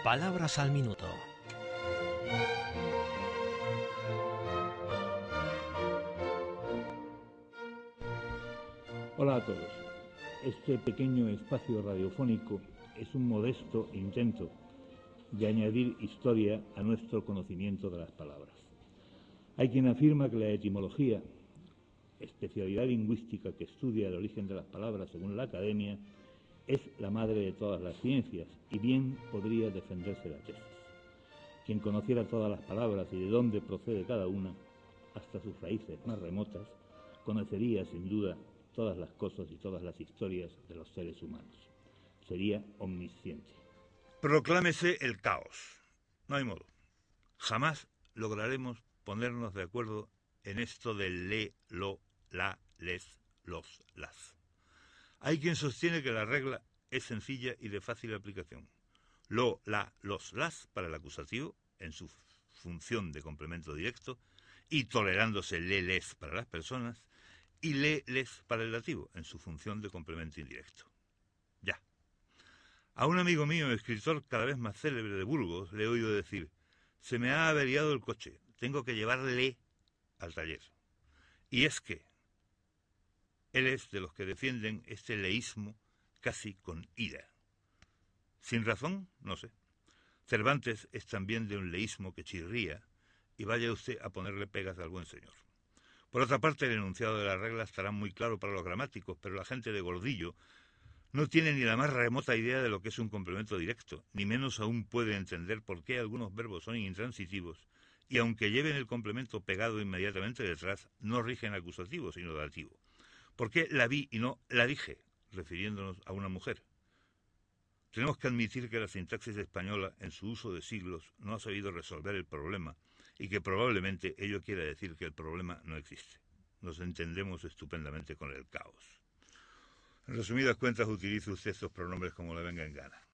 Palabras al minuto. Hola a todos. Este pequeño espacio radiofónico es un modesto intento de añadir historia a nuestro conocimiento de las palabras. Hay quien afirma que la etimología, especialidad lingüística que estudia el origen de las palabras según la academia, es la madre de todas las ciencias y bien podría defenderse la tesis. Quien conociera todas las palabras y de dónde procede cada una, hasta sus raíces más remotas, conocería sin duda todas las cosas y todas las historias de los seres humanos. Sería omnisciente. Proclámese el caos. No hay modo. Jamás lograremos ponernos de acuerdo en esto del le, lo, la, les, los, las. Hay quien sostiene que la regla es sencilla y de fácil aplicación. Lo, la, los, las para el acusativo, en su función de complemento directo, y tolerándose le, les para las personas, y le, les para el dativo, en su función de complemento indirecto. Ya. A un amigo mío, escritor cada vez más célebre de Burgos, le he oído decir: se me ha averiado el coche, tengo que llevarle al taller. Y es que él es de los que defienden este leísmo casi con ira. ¿Sin razón? No sé. Cervantes es también de un leísmo que chirría, y vaya usted a ponerle pegas al buen señor. Por otra parte, el enunciado de la regla estará muy claro para los gramáticos, pero la gente de Gordillo no tiene ni la más remota idea de lo que es un complemento directo, ni menos aún puede entender por qué algunos verbos son intransitivos y, aunque lleven el complemento pegado inmediatamente detrás, no rigen acusativo, sino dativo. ¿Por qué la vi y no la dije, refiriéndonos a una mujer? Tenemos que admitir que la sintaxis española, en su uso de siglos, no ha sabido resolver el problema y que probablemente ello quiera decir que el problema no existe. Nos entendemos estupendamente con el caos. En resumidas cuentas, utilice usted estos pronombres como le venga en gana.